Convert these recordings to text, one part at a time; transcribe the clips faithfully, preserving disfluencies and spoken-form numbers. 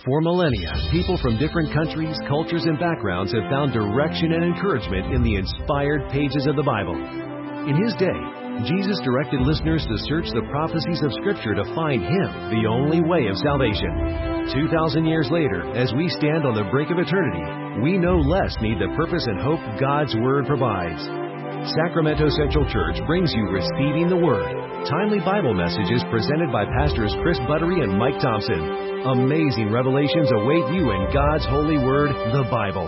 For millennia, people from different countries, cultures, and backgrounds have found direction and encouragement in the inspired pages of the Bible. In His day, Jesus directed listeners to search the prophecies of Scripture to find Him, the only way of salvation. Two thousand years later, as we stand on the brink of eternity, we no less need the purpose and hope God's Word provides. Sacramento Central Church brings you Receiving the Word, timely Bible messages presented by Pastors Chris Buttery and Mike Thompson. Amazing revelations await you in God's holy word, the Bible.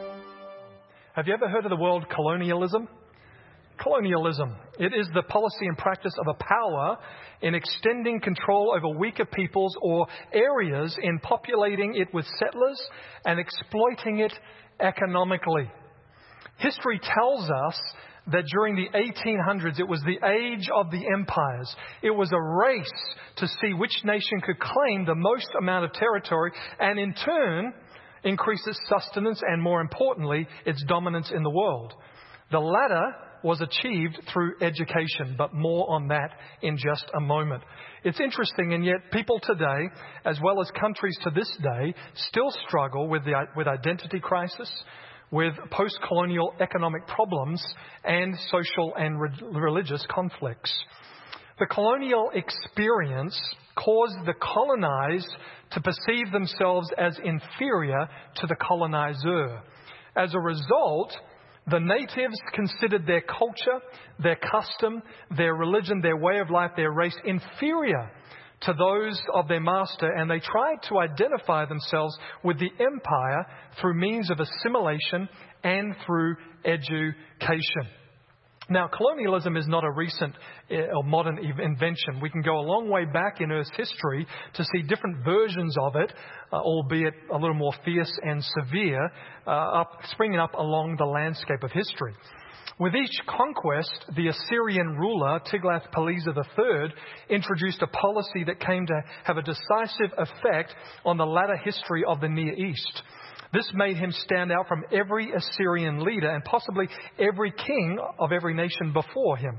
Have you ever heard of the word colonialism? Colonialism. It is the policy and practice of a power in extending control over weaker peoples or areas in populating it with settlers and exploiting it economically. History tells us that during the eighteen hundreds, it was the age of the empires. It was a race to see which nation could claim the most amount of territory and in turn increase its sustenance and, more importantly, its dominance in the world. The latter was achieved through education, but more on that in just a moment. It's interesting, and yet people today, as well as countries to this day, still struggle with the with identity crisis, with post-colonial economic problems and social and re- religious conflicts. The colonial experience caused the colonized to perceive themselves as inferior to the colonizer. As a result, the natives considered their culture, their custom, their religion, their way of life, their race inferior to those of their master, and they tried to identify themselves with the empire through means of assimilation and through education. Now, colonialism is not a recent or modern invention. We can go a long way back in Earth's history to see different versions of it, uh, albeit a little more fierce and severe, uh, up, springing up along the landscape of history. With each conquest, the Assyrian ruler, Tiglath-Pileser the third, introduced a policy that came to have a decisive effect on the latter history of the Near East. This made him stand out from every Assyrian leader and possibly every king of every nation before him.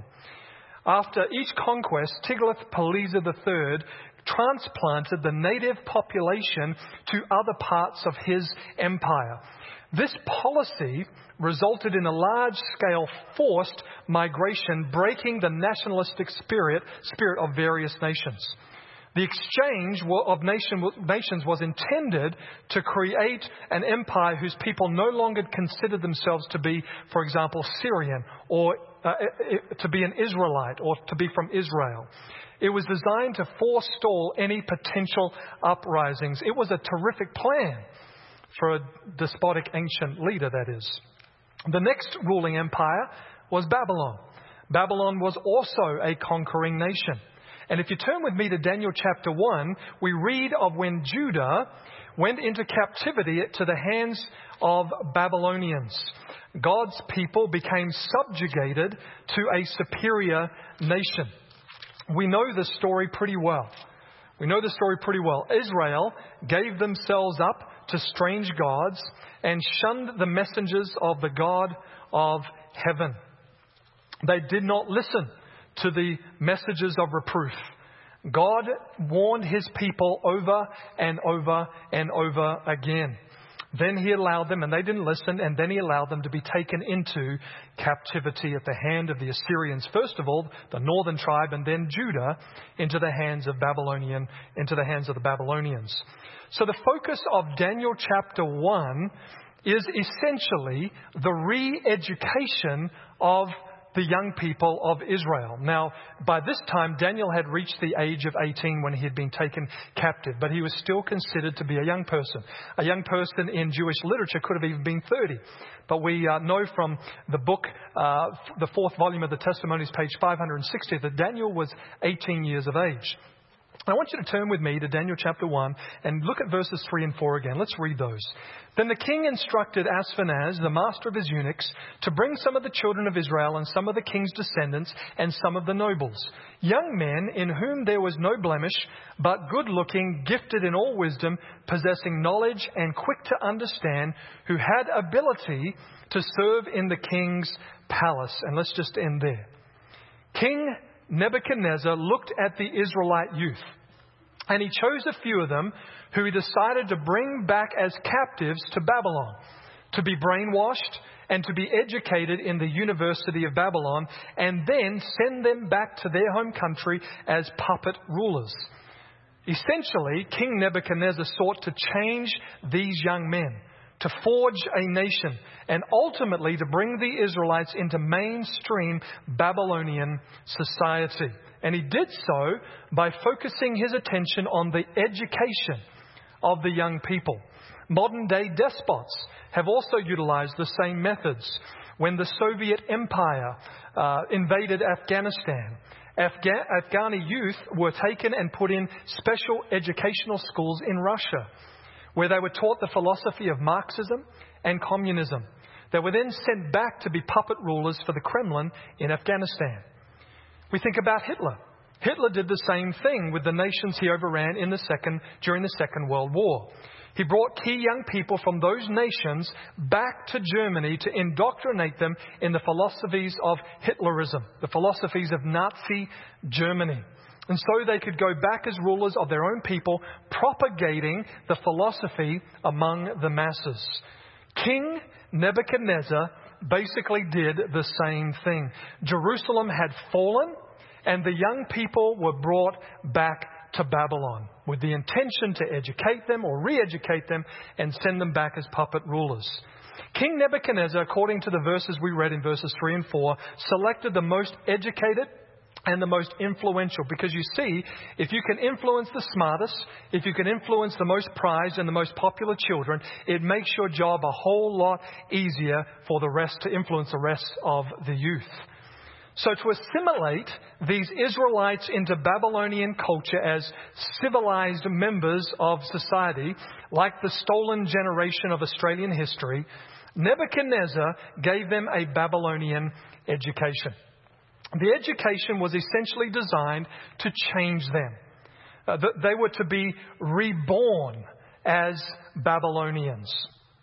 After each conquest, Tiglath-Pileser the third transplanted the native population to other parts of his empire. This policy resulted in a large-scale forced migration, breaking the nationalistic spirit, spirit of various nations. The exchange of nation, nations was intended to create an empire whose people no longer considered themselves to be, for example, Syrian, or uh, to be an Israelite, or to be from Israel. It was designed to forestall any potential uprisings. It was a terrific plan for a despotic ancient leader, that is. The next ruling empire was Babylon. Babylon was also a conquering nation. And if you turn with me to Daniel chapter one, we read of when Judah went into captivity to the hands of Babylonians. God's people became subjugated to a superior nation. We know the story pretty well. We know the story pretty well. Israel gave themselves up to strange gods and shunned the messengers of the God of heaven. They did not listen to the messages of reproof. God warned His people over and over and over again. Then He allowed them, and they didn't listen, and then He allowed them to be taken into captivity at the hand of the Assyrians. First of all, the northern tribe, and then Judah into the hands of Babylonian, into the hands of the Babylonians. So the focus of Daniel chapter one is essentially the re-education of the young people of Israel. Now, by this time, Daniel had reached the age of eighteen when he had been taken captive, but he was still considered to be a young person. A young person in Jewish literature could have even been thirty. But we uh, know from the book, uh, the fourth volume of the Testimonies, page five hundred sixty, that Daniel was eighteen years of age. I want you to turn with me to Daniel chapter one and look at verses three and four again. Let's read those. Then the king instructed Ashpenaz, the master of his eunuchs, to bring some of the children of Israel and some of the king's descendants and some of the nobles, young men in whom there was no blemish, but good-looking, gifted in all wisdom, possessing knowledge and quick to understand, who had ability to serve in the king's palace. And let's just end there. King Nebuchadnezzar looked at the Israelite youth And he chose a few of them who he decided to bring back as captives to Babylon, to be brainwashed and to be educated in the University of Babylon, and then send them back to their home country as puppet rulers. Essentially, King Nebuchadnezzar sought to change these young men, to forge a nation, and ultimately to bring the Israelites into mainstream Babylonian society. And he did so by focusing his attention on the education of the young people. Modern-day despots have also utilized the same methods. When the Soviet Empire uh, invaded Afghanistan, Afga- Afghani youth were taken and put in special educational schools in Russia, where they were taught the philosophy of Marxism and communism. They were then sent back to be puppet rulers for the Kremlin in Afghanistan. We think about Hitler. Hitler did the same thing with the nations he overran in the second, during the Second World War. He brought key young people from those nations back to Germany to indoctrinate them in the philosophies of Hitlerism, the philosophies of Nazi Germany. And so they could go back as rulers of their own people, propagating the philosophy among the masses. King Nebuchadnezzar basically did the same thing. Jerusalem had fallen, and the young people were brought back to Babylon with the intention to educate them or re-educate them and send them back as puppet rulers. King Nebuchadnezzar, according to the verses we read in verses three and four, selected the most educated and the most influential. Because you see, if you can influence the smartest, if you can influence the most prized and the most popular children, it makes your job a whole lot easier for the rest to influence the rest of the youth. So to assimilate these Israelites into Babylonian culture as civilized members of society, like the stolen generation of Australian history, Nebuchadnezzar gave them a Babylonian education. The education was essentially designed to change them. Uh, they were to be reborn as Babylonians.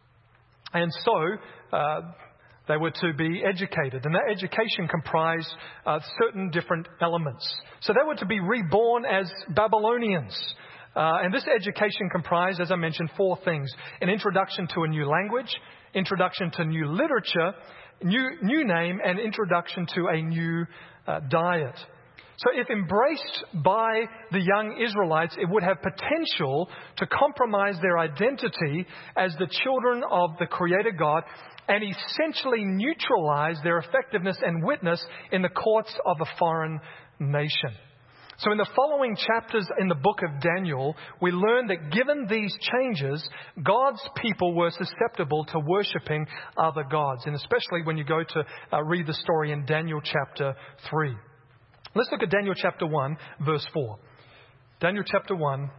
And so, uh, they were to be educated. And that education comprised uh, certain different elements. So they were to be reborn as Babylonians. Uh, and this education comprised, as I mentioned, four things. An introduction to a new language, introduction to new literature, New, new name, and introduction to a new uh, diet. So if embraced by the young Israelites, it would have potential to compromise their identity as the children of the Creator God and essentially neutralize their effectiveness and witness in the courts of a foreign nation. So in the following chapters in the book of Daniel, we learn that given these changes, God's people were susceptible to worshipping other gods. And especially when you go to uh, read the story in Daniel chapter three. Let's look at Daniel chapter one, verse four. Daniel chapter one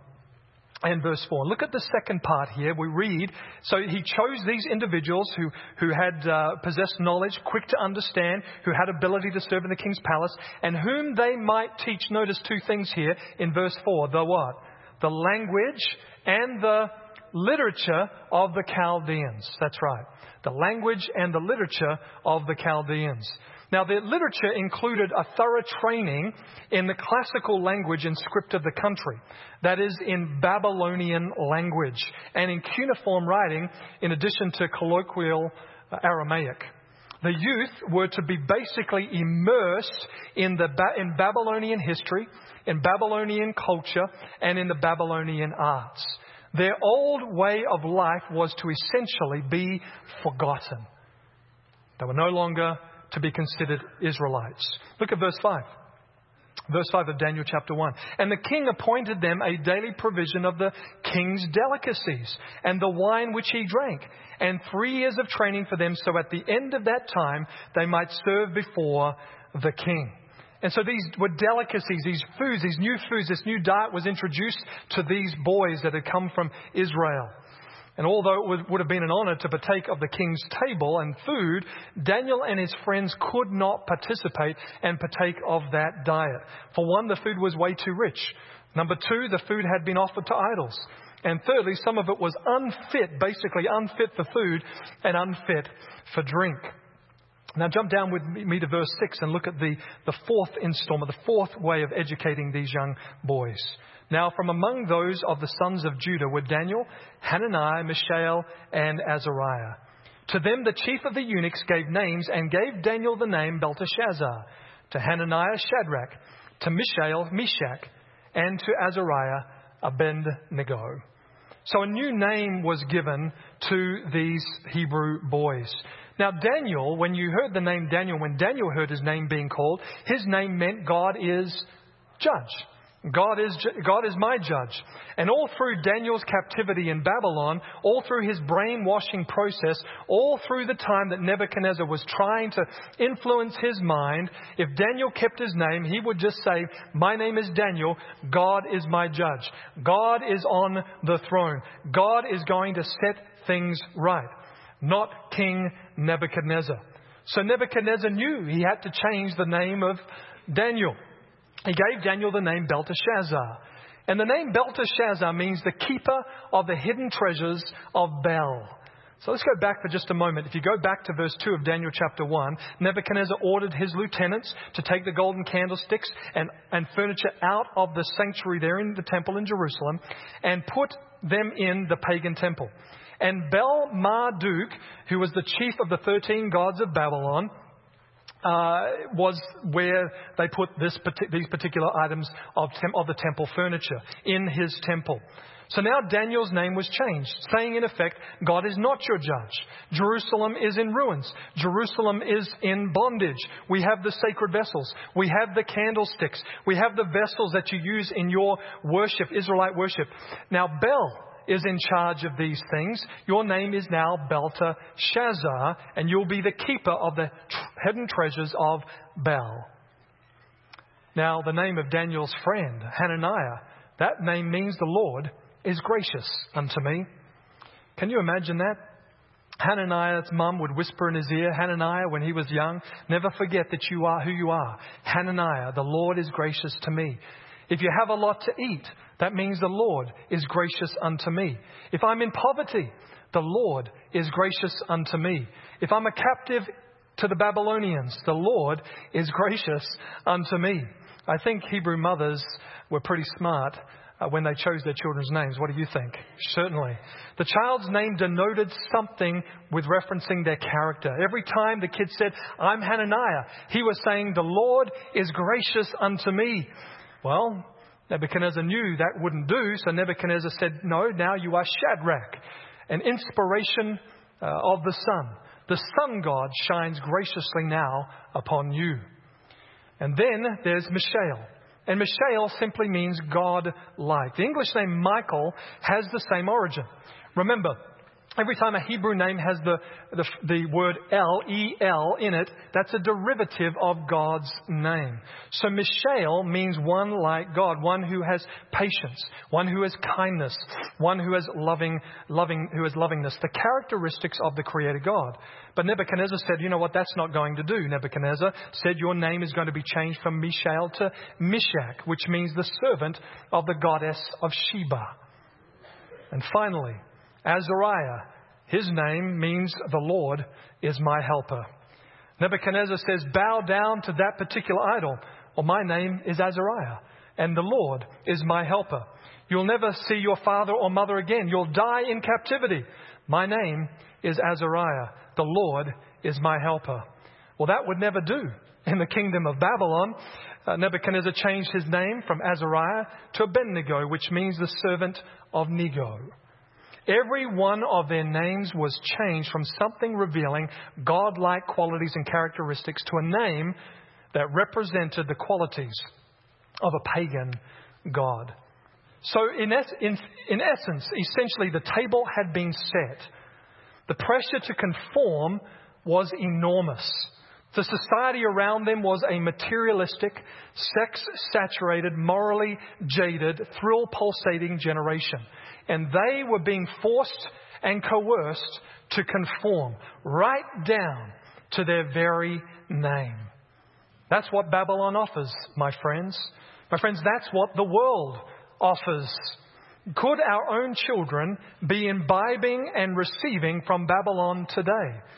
and verse four. Look at the second part here. We read, so he chose these individuals who, who had uh, possessed knowledge, quick to understand, who had ability to serve in the king's palace, and whom they might teach. Notice two things here in verse four. The what? The language and the literature of the Chaldeans. That's right. The language and the literature of the Chaldeans. Now, the literature included a thorough training in the classical language and script of the country. That is, in Babylonian language and in cuneiform writing, in addition to colloquial Aramaic. The youth were to be basically immersed in the ba- in Babylonian history, in Babylonian culture, and in the Babylonian arts. Their old way of life was to essentially be forgotten. They were no longer to be considered Israelites. Look at verse five. Verse five of Daniel chapter one. And the king appointed them a daily provision of the king's delicacies and the wine which he drank, and three years of training for them, so at the end of that time they might serve before the king. And so these were delicacies, these foods, these new foods, this new diet was introduced to these boys that had come from Israel. And although it would have been an honor to partake of the king's table and food, Daniel and his friends could not participate and partake of that diet. For one, the food was way too rich. Number two, the food had been offered to idols. And thirdly, some of it was unfit, basically unfit for food and unfit for drink. Now jump down with me to verse six and look at the, the fourth installment, the fourth way of educating these young boys. Now from among those of the sons of Judah were Daniel, Hananiah, Mishael, and Azariah. To them the chief of the eunuchs gave names and gave Daniel the name Belteshazzar, to Hananiah Shadrach, to Mishael Meshach, and to Azariah Abednego. So a new name was given to these Hebrew boys. Now Daniel, when you heard the name Daniel, when Daniel heard his name being called, his name meant God is judge. God is, God is my judge. And all through Daniel's captivity in Babylon, all through his brainwashing process, all through the time that Nebuchadnezzar was trying to influence his mind, if Daniel kept his name, he would just say, my name is Daniel, God is my judge. God is on the throne. God is going to set things right. Not King Nebuchadnezzar. So Nebuchadnezzar knew he had to change the name of Daniel. He gave Daniel the name Belteshazzar. And the name Belteshazzar means the keeper of the hidden treasures of Bel. So let's go back for just a moment. If you go back to verse two of Daniel chapter one, Nebuchadnezzar ordered his lieutenants to take the golden candlesticks and, and furniture out of the sanctuary there in the temple in Jerusalem and put them in the pagan temple. And Bel-Marduk, who was the chief of the thirteen gods of Babylon, Uh, was where they put this, these particular items of, tem- of the temple furniture in his temple. So now Daniel's name was changed, saying in effect, God is not your judge. Jerusalem is in ruins. Jerusalem is in bondage. We have the sacred vessels. We have the candlesticks. We have the vessels that you use in your worship, Israelite worship. Now Bel is in charge of these things. Your name is now Belteshazzar, and you'll be the keeper of the tr- hidden treasures of Bel. Now, the name of Daniel's friend, Hananiah, that name means the Lord is gracious unto me. Can you imagine that? Hananiah's mum would whisper in his ear, Hananiah, when he was young, never forget that you are who you are. Hananiah, the Lord is gracious to me. If you have a lot to eat, that means the Lord is gracious unto me. If I'm in poverty, the Lord is gracious unto me. If I'm a captive to the Babylonians, the Lord is gracious unto me. I think Hebrew mothers were pretty smart uh, when they chose their children's names. What do you think? Certainly. The child's name denoted something with referencing their character. Every time the kid said, I'm Hananiah, he was saying, the Lord is gracious unto me. Well, Nebuchadnezzar knew that wouldn't do, so Nebuchadnezzar said, no, now you are Shadrach, an inspiration uh, of the sun. The sun god shines graciously now upon you. And then there's Mishael. And Mishael simply means God-like. The English name Michael has the same origin. Remember, every time a Hebrew name has the, the, the word El, E L in it, that's a derivative of God's name. So Mishael means one like God, one who has patience, one who has kindness, one who has loving, loving, who has lovingness, the characteristics of the Creator God. But Nebuchadnezzar said, you know what, that's not going to do. Nebuchadnezzar said, your name is going to be changed from Mishael to Meshach, which means the servant of the goddess of Sheba. And finally, Azariah, his name means the Lord is my helper. Nebuchadnezzar says, bow down to that particular idol. Well, my name is Azariah, and the Lord is my helper. You'll never see your father or mother again. You'll die in captivity. My name is Azariah. The Lord is my helper. Well, that would never do. In the kingdom of Babylon, uh, Nebuchadnezzar changed his name from Azariah to Abednego, which means the servant of Nego. Every one of their names was changed from something revealing God-like qualities and characteristics to a name that represented the qualities of a pagan god. So in, es- in, in essence, essentially the table had been set. The pressure to conform was enormous. The society around them was a materialistic, sex-saturated, morally jaded, thrill-pulsating generation. And they were being forced and coerced to conform right down to their very name. That's what Babylon offers, my friends. My friends, that's what the world offers. Could our own children be imbibing and receiving from Babylon today?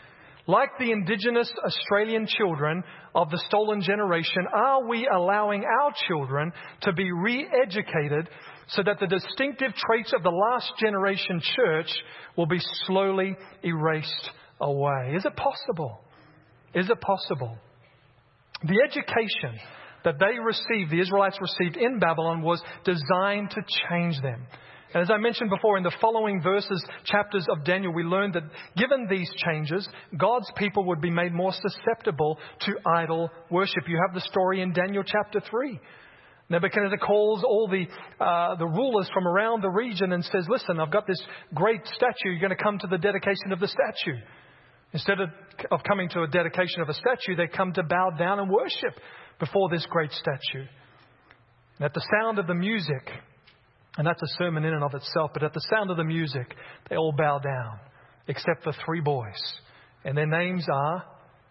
Like the indigenous Australian children of the stolen generation, are we allowing our children to be re-educated so that the distinctive traits of the last generation church will be slowly erased away? Is it possible? Is it possible? The education that they received, the Israelites received in Babylon, was designed to change them. And as I mentioned before, in the following verses, chapters of Daniel, we learned that given these changes, God's people would be made more susceptible to idol worship. You have the story in Daniel chapter three. Nebuchadnezzar calls all the uh, the rulers from around the region and says, listen, I've got this great statue. You're going to come to the dedication of the statue. Instead of, of coming to a dedication of a statue, they come to bow down and worship before this great statue. And at the sound of the music, and that's a sermon in and of itself, but at the sound of the music, they all bow down, except for three boys. And their names are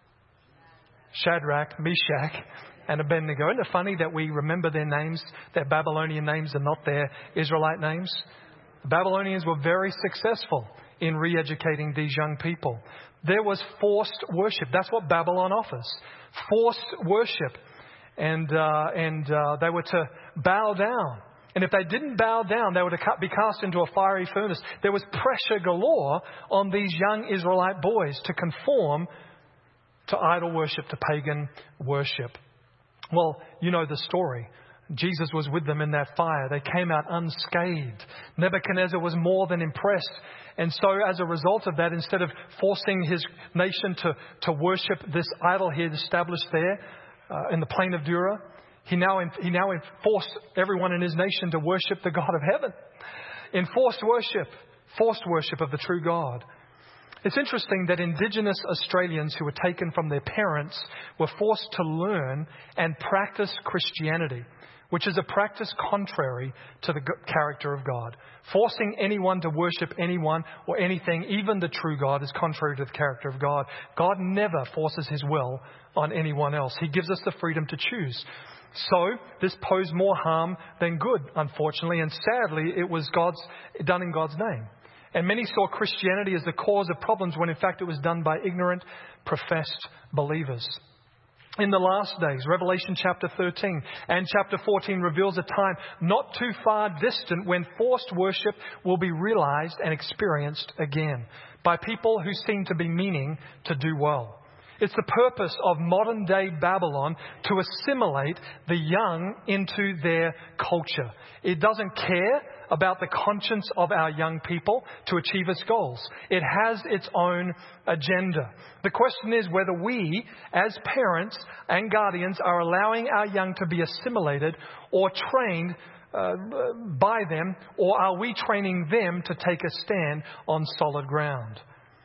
Shadrach, Meshach, and Abednego. Isn't it funny that we remember their names, their Babylonian names, and not their Israelite names? The Babylonians were very successful in re-educating these young people. There was forced worship. That's what Babylon offers. Forced worship. And, uh, and uh, they were to bow down. And if they didn't bow down, they were to be cast into a fiery furnace. There was pressure galore on these young Israelite boys to conform to idol worship, to pagan worship. Well, you know the story. Jesus was with them in that fire. They came out unscathed. Nebuchadnezzar was more than impressed. And so as a result of that, instead of forcing his nation to, to worship this idol he had established there uh, in the plain of Dura, He now, he now forced everyone in his nation to worship the God of heaven. Enforced worship, forced worship of the true God. It's interesting that indigenous Australians who were taken from their parents were forced to learn and practice Christianity, which is a practice contrary to the character of God. Forcing anyone to worship anyone or anything, even the true God, is contrary to the character of God. God never forces his will on anyone else. He gives us the freedom to choose. So this posed more harm than good, unfortunately, and sadly it was God's done in God's name. And many saw Christianity as the cause of problems when in fact it was done by ignorant, professed believers. In the last days, Revelation chapter thirteen and chapter fourteen reveals a time not too far distant when forced worship will be realized and experienced again by people who seem to be meaning to do well. It's the purpose of modern day Babylon to assimilate the young into their culture. It doesn't care about the conscience of our young people to achieve its goals. It has its own agenda. The question is whether we, as parents and guardians, are allowing our young to be assimilated or trained uh, by them, or are we training them to take a stand on solid ground?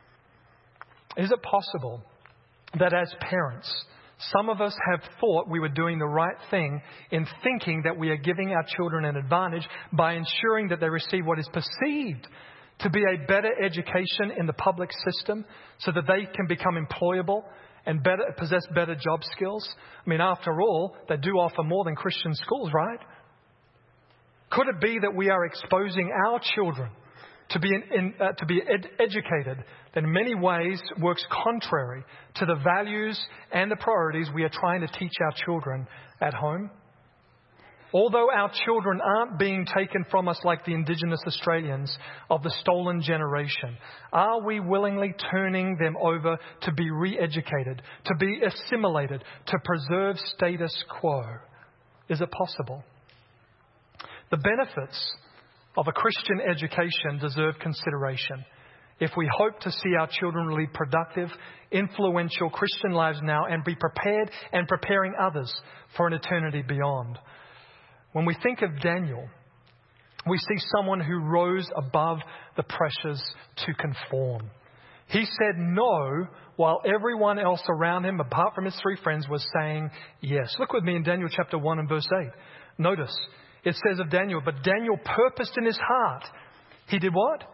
Is it possible that as parents, some of us have thought we were doing the right thing in thinking that we are giving our children an advantage by ensuring that they receive what is perceived to be a better education in the public system so that they can become employable and better, possess better job skills? I mean, after all, they do offer more than Christian schools, right? Could it be that we are exposing our children to be in, in, uh, to be ed- educated that in many ways works contrary to the values and the priorities we are trying to teach our children at home? Although our children aren't being taken from us like the indigenous Australians of the stolen generation, are we willingly turning them over to be re-educated, to be assimilated, to preserve status quo? Is it possible? The benefits of a Christian education deserve consideration if we hope to see our children lead productive, influential Christian lives now and be prepared and preparing others for an eternity beyond. When we think of Daniel, we see someone who rose above the pressures to conform. He said no while everyone else around him, apart from his three friends, was saying yes. Look with me in Daniel chapter one and verse eight. Notice, it says of Daniel, but Daniel purposed in his heart. He did what?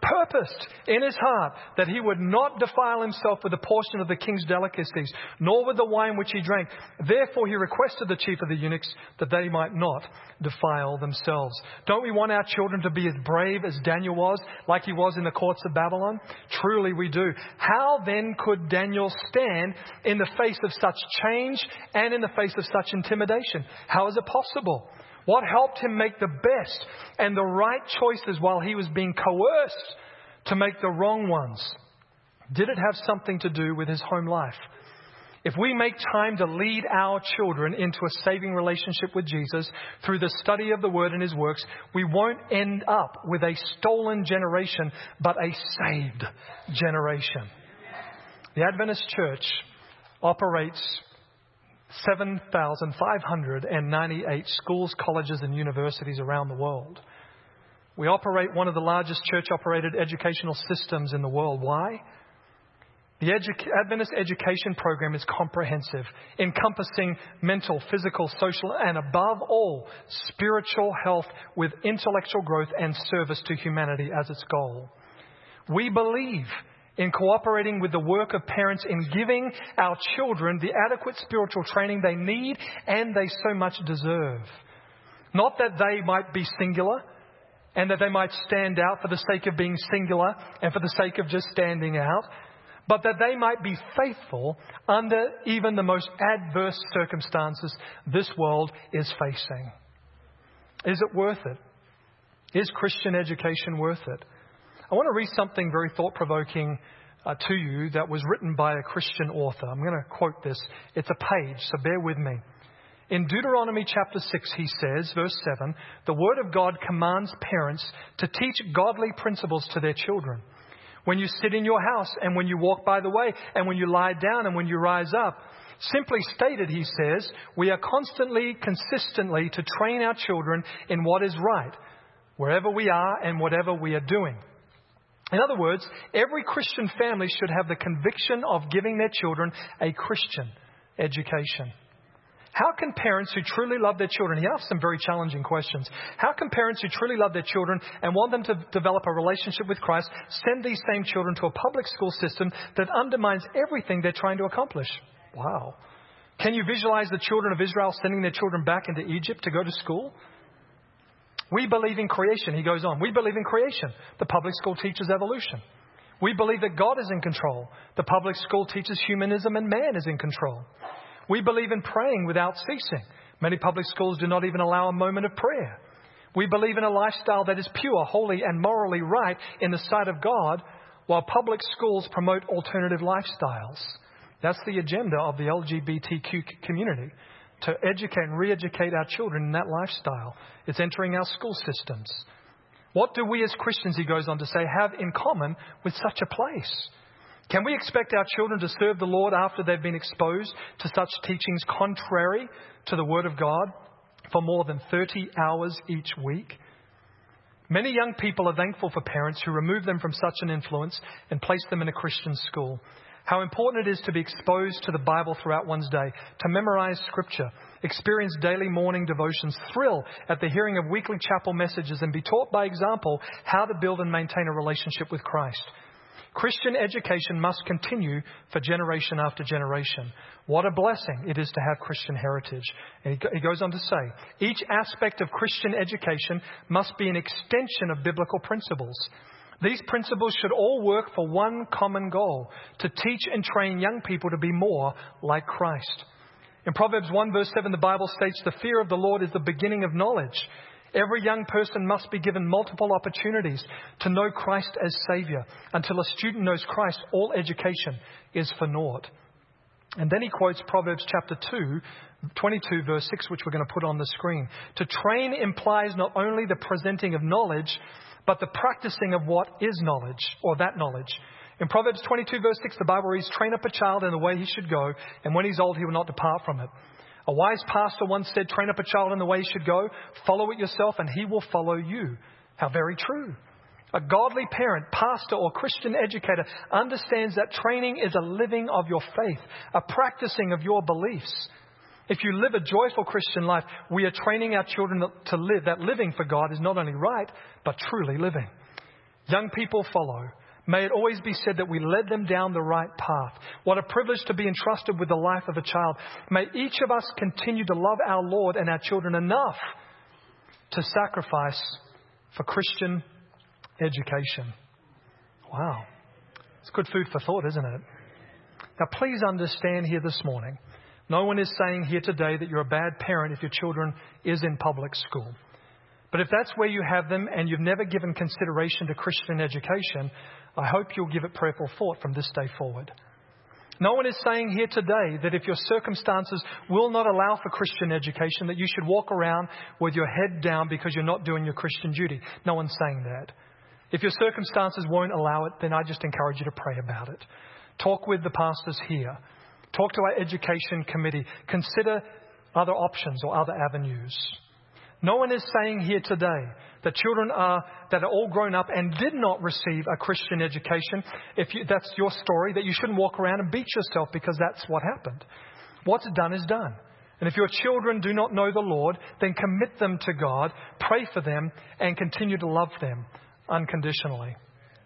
purposed in his heart that he would not defile himself with a portion of the king's delicacies, nor with the wine which he drank. Therefore he requested the chief of the eunuchs that they might not defile themselves. Don't we want our children to be as brave as Daniel was, like he was in the courts of Babylon? Truly we do. How then could Daniel stand in the face of such change and in the face of such intimidation? How is it possible? What helped him make the best and the right choices while he was being coerced to make the wrong ones? Did it have something to do with his home life? If we make time to lead our children into a saving relationship with Jesus through the study of the Word and His works, we won't end up with a stolen generation, but a saved generation. The Adventist Church operates seven thousand five hundred ninety-eight schools, colleges and universities around the world. We operate one of the largest church-operated educational systems in the world. Why? The edu- Adventist education program is comprehensive, encompassing mental, physical, social, and above all, spiritual health with intellectual growth and service to humanity as its goal. We believe in cooperating with the work of parents in giving our children the adequate spiritual training they need and they so much deserve. Not that they might be singular and that they might stand out for the sake of being singular and for the sake of just standing out, but that they might be faithful under even the most adverse circumstances this world is facing. Is it worth it? Is Christian education worth it? I want to read something very thought-provoking uh, to you that was written by a Christian author. I'm going to quote this. It's a page, so bear with me. In Deuteronomy chapter six, he says, verse seven, the Word of God commands parents to teach godly principles to their children. When you sit in your house and when you walk by the way and when you lie down and when you rise up. Simply stated, he says, we are constantly, consistently to train our children in what is right, wherever we are and whatever we are doing. In other words, every Christian family should have the conviction of giving their children a Christian education. How can parents who truly love their children, he asks some very challenging questions. How can parents who truly love their children and want them to develop a relationship with Christ send these same children to a public school system that undermines everything they're trying to accomplish? Wow. Can you visualize the children of Israel sending their children back into Egypt to go to school? We believe in creation, he goes on. We believe in creation. The public school teaches evolution. We believe that God is in control. The public school teaches humanism and man is in control. We believe in praying without ceasing. Many public schools do not even allow a moment of prayer. We believe in a lifestyle that is pure, holy, and morally right in the sight of God, while public schools promote alternative lifestyles. That's the agenda of the L G B T Q community, to educate and re-educate our children in that lifestyle. It's entering our school systems. What do we as Christians, he goes on to say, have in common with such a place? Can we expect our children to serve the Lord after they've been exposed to such teachings contrary to the Word of God for more than thirty hours each week? Many young people are thankful for parents who remove them from such an influence and place them in a Christian school. How important it is to be exposed to the Bible throughout one's day, to memorize Scripture, experience daily morning devotions, thrill at the hearing of weekly chapel messages, and be taught by example how to build and maintain a relationship with Christ. Christian education must continue for generation after generation. What a blessing it is to have Christian heritage. And he goes on to say, each aspect of Christian education must be an extension of biblical principles. These principles should all work for one common goal, to teach and train young people to be more like Christ. In Proverbs one verse seven, the Bible states, the fear of the Lord is the beginning of knowledge. Every young person must be given multiple opportunities to know Christ as Savior. Until a student knows Christ, all education is for naught. And then he quotes Proverbs chapter two, twenty-two verse six, which we're going to put on the screen. To train implies not only the presenting of knowledge, but the practicing of what is knowledge, or that knowledge. In Proverbs twenty-two verse six, the Bible reads, train up a child in the way he should go, and when he's old, he will not depart from it. A wise pastor once said, train up a child in the way he should go, follow it yourself, and he will follow you. How very true. A godly parent, pastor, or Christian educator understands that training is a living of your faith, a practicing of your beliefs. If you live a joyful Christian life, we are training our children to live. That living for God is not only right, but truly living. Young people follow. May it always be said that we led them down the right path. What a privilege to be entrusted with the life of a child. May each of us continue to love our Lord and our children enough to sacrifice for Christian education. Wow. It's good food for thought, isn't it? Now, please understand here this morning, no one is saying here today that you're a bad parent if your children is in public school. But if that's where you have them and you've never given consideration to Christian education, I hope you'll give it prayerful thought from this day forward. No one is saying here today that if your circumstances will not allow for Christian education, that you should walk around with your head down because you're not doing your Christian duty. No one's saying that. If your circumstances won't allow it, then I just encourage you to pray about it. Talk with the pastors here. Talk to our education committee. Consider other options or other avenues. No one is saying here today that children are that are all grown up and did not receive a Christian education. If you, that's your story, that you shouldn't walk around and beat yourself because that's what happened. What's done is done. And if your children do not know the Lord, then commit them to God, pray for them, and continue to love them unconditionally.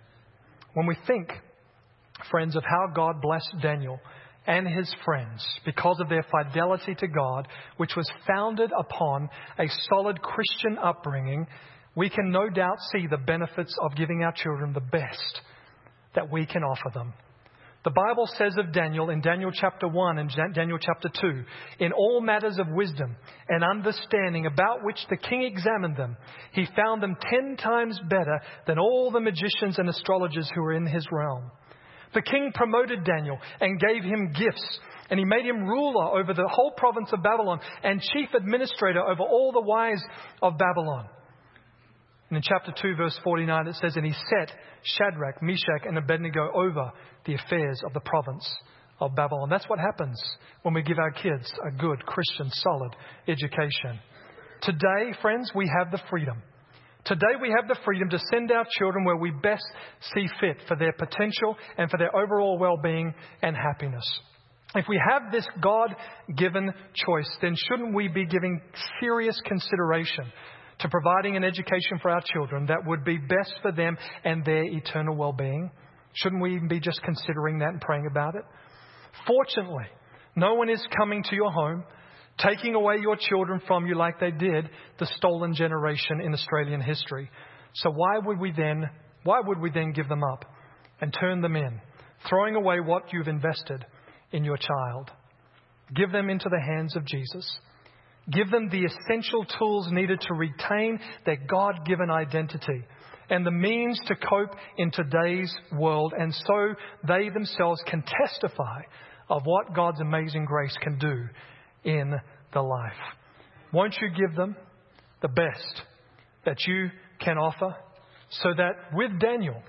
When we think, friends, of how God blessed Daniel and his friends because of their fidelity to God, which was founded upon a solid Christian upbringing, we can no doubt see the benefits of giving our children the best that we can offer them. The Bible says of Daniel in Daniel chapter one and Daniel chapter two, in all matters of wisdom and understanding about which the king examined them, he found them ten times better than all the magicians and astrologers who were in his realm. The king promoted Daniel and gave him gifts, and he made him ruler over the whole province of Babylon and chief administrator over all the wise of Babylon. And in chapter two, verse forty-nine, it says, and he set Shadrach, Meshach, and Abednego over the affairs of the province of Babylon. That's what happens when we give our kids a good, Christian, solid education. Today, friends, we have the freedom. Today we have the freedom to send our children where we best see fit for their potential and for their overall well-being and happiness. If we have this God-given choice, then shouldn't we be giving serious consideration to providing an education for our children that would be best for them and their eternal well-being? Shouldn't we even be just considering that and praying about it? Fortunately, no one is coming to your home, taking away your children from you like they did the stolen generation in Australian history. So why would we then, why would we then give them up and turn them in, throwing away what you've invested in your child? Give them into the hands of Jesus. Give them the essential tools needed to retain their God-given identity and the means to cope in today's world, and so they themselves can testify of what God's amazing grace can do in the life. Won't you give them the best that you can offer so that with Daniel,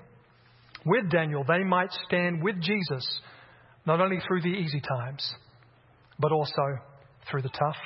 with Daniel, they might stand with Jesus, not only through the easy times, but also through the tough?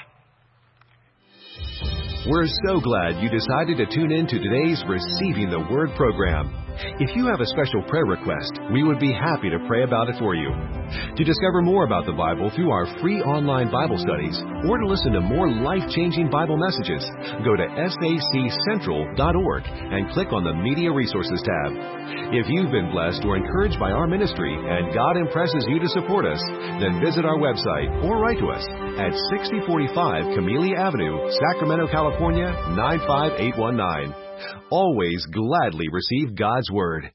We're so glad you decided to tune in to today's Receiving the Word program. If you have a special prayer request, we would be happy to pray about it for you. To discover more about the Bible through our free online Bible studies, or to listen to more life-changing Bible messages, go to S A C central dot org and click on the Media Resources tab. If you've been blessed or encouraged by our ministry and God impresses you to support us, then visit our website or write to us at sixty forty-five Camellia Avenue, Sacramento, California, nine five eight one nine. Always gladly receive God's Word.